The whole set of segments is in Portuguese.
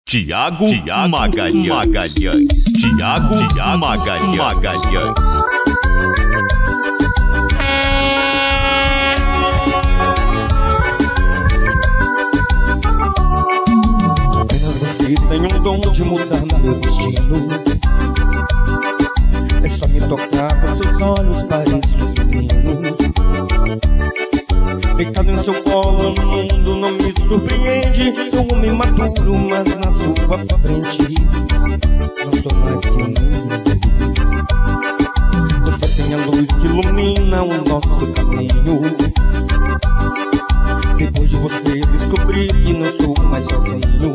Thiago Magalhães. Thiago Magalhães. Apenas você tem um dom de mudar meu destino. É só me tocar com seus olhos, pareço um menino. Deitado em seu colo, no mundo não me surpreende. Sou um homem maduro, mas na sua frente não sou mais que um menino. Você tem a luz que ilumina o nosso caminho. Depois de você descobri que não sou mais sozinho.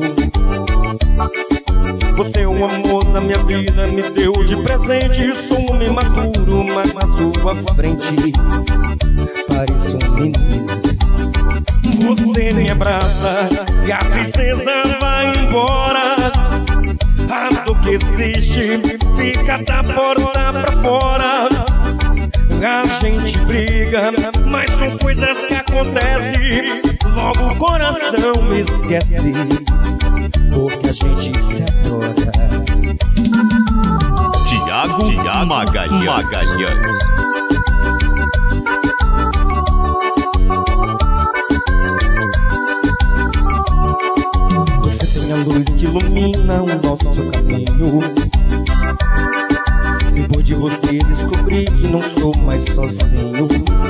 Você é o amor da minha vida, me deu de presente. Sou um homem maduro, mas na sua frente pareço um menino. Você me abraça e a tristeza vai embora. A dor que existe fica da porta pra fora. A gente briga, mas são coisas que acontecem. Logo o coração me esquece, porque a gente se adora. Thiago Magalhães. Você tem a luz que ilumina o nosso caminho. Depois de você descobri que não sou mais sozinho.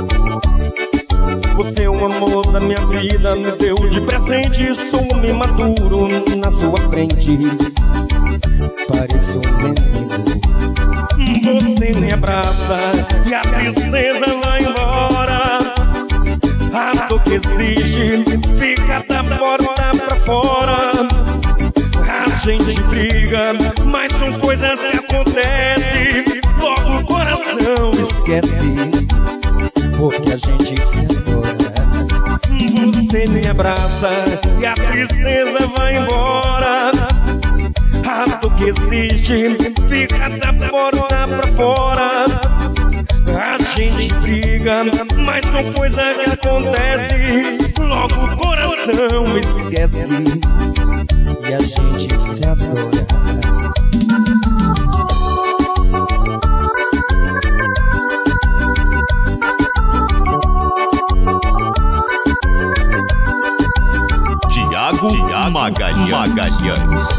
Você é o amor da minha vida, me deu de presente. Sou um homem maduro, na sua frente pareço um menino. Você me abraça e a tristeza vai embora. A dor que existe fica da porta pra fora. A gente briga, mas são coisas que acontecem. Logo o coração esquece, porque a gente se adora. Você me abraça e a tristeza vai embora. A dor que existe fica da porta pra fora. A gente briga, mas são coisas que acontecem. Logo o coração esquece e a gente se adora. Thiago Magalhães.